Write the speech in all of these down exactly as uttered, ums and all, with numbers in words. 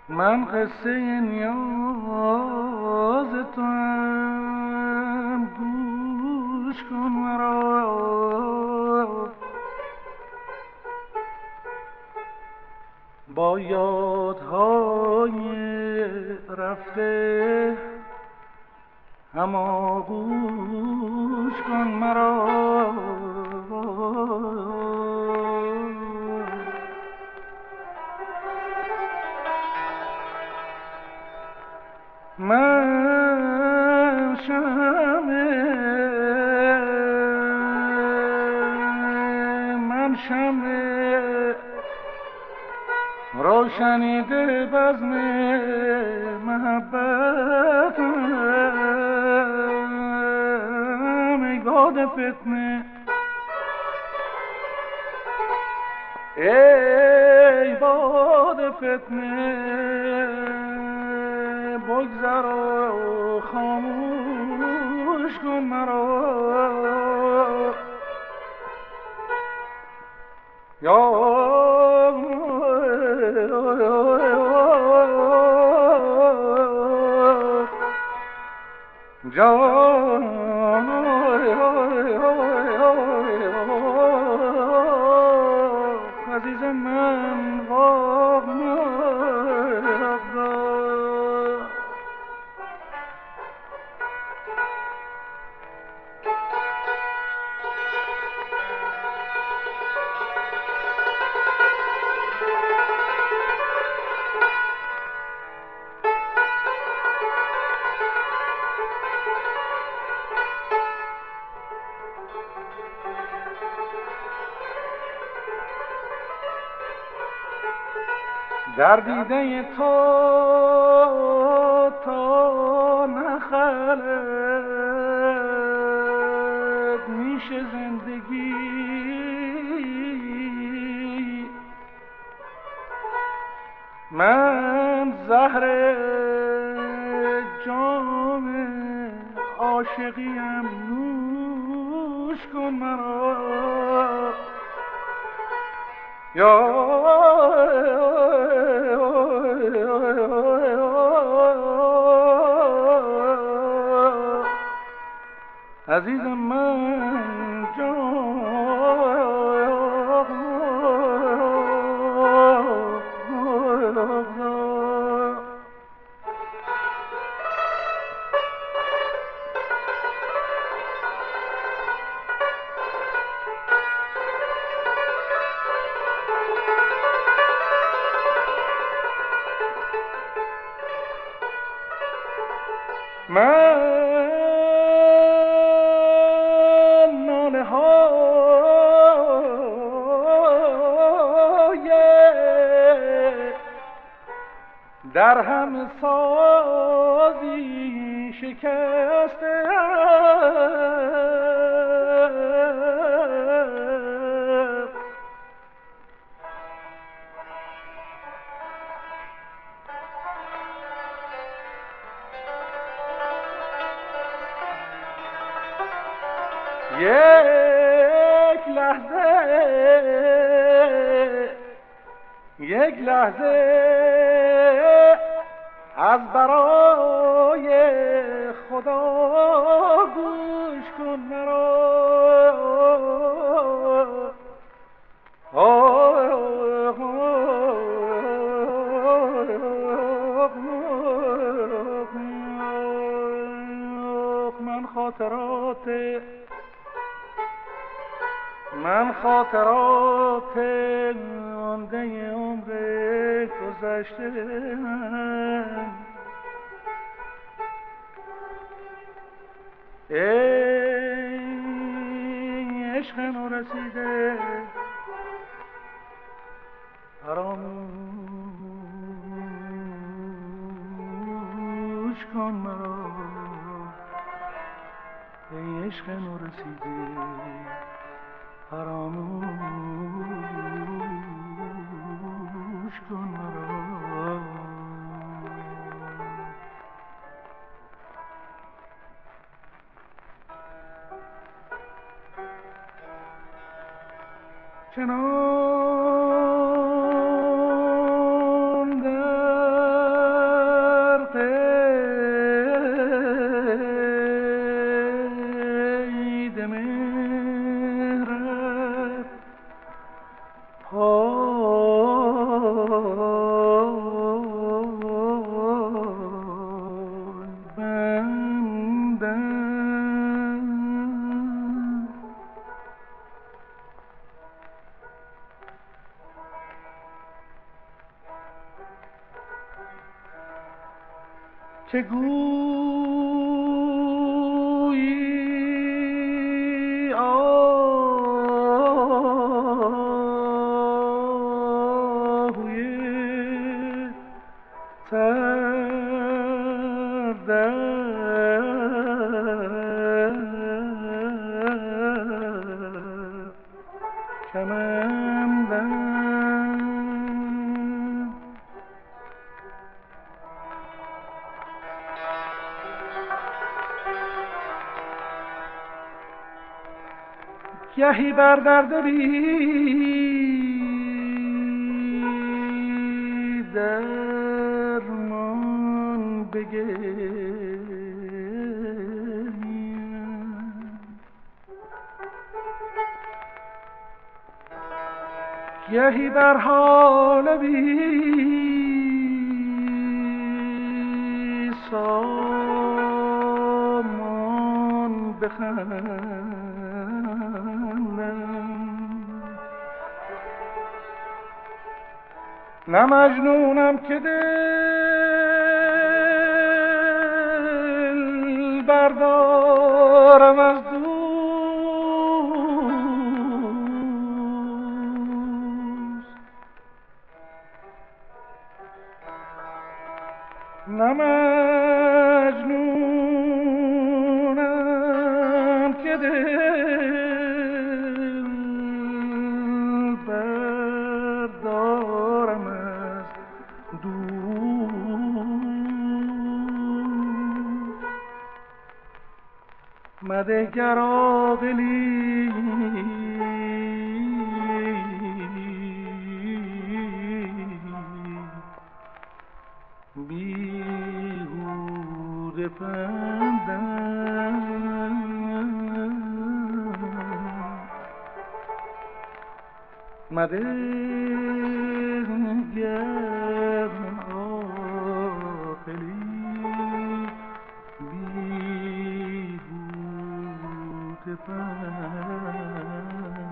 من قصه نیاز تو هم گوش کن مرا، با یادهای رفته هماغوش کن مرا. من شمع من شمع روشنیده بزم محبتم، ای باد فتنه ای باد فتنه بگذر و خاموش کن مرا. یا جان عزیز من واق در دیده تو تا نخلد میشه زندگی، من زهر جام عاشقیم نوش کن مرا. یا عزیزم من جان من ناله های در هم سازی شکسته یک لحظه یک لحظه از برای خدا گوش کن مرا. من خاطرات من خاطرات مانده عمر گذشته، ای عشق نورسیده فراموش کن مرا. ای عشق نورسیده فراموش کن مرا. چنان در که گویی آهوی تر در کمندم گهی بر درد بی درمان بگریم، گهی بر حال بی سامان بخندم. نه مجنونم که دل بردارم از دوست، نه مجنونم که دل بردارم از دوست. مده گر عاقلی بیهوده پندم، مده گر عاقلی بیهوده پندم.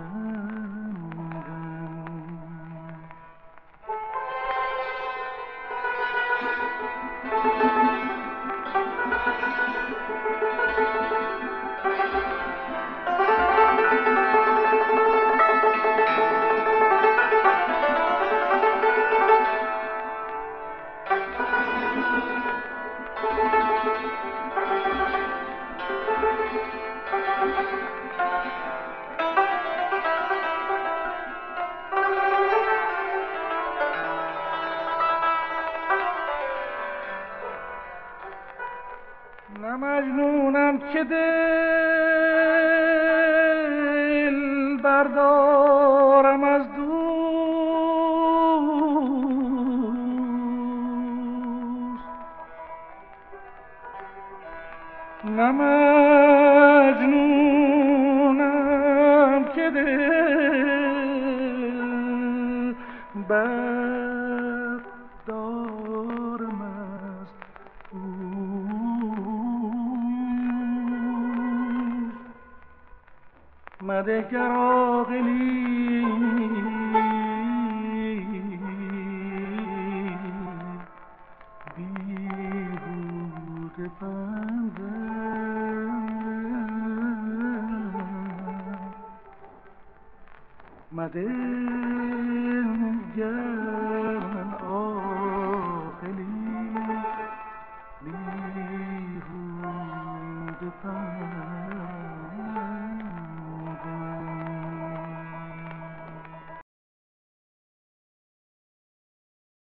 نه مجنونم که دل بردارم از دوست، نه مجنونم که دل بردارم از مده گر عاقلی بیهوده پندم، مده گر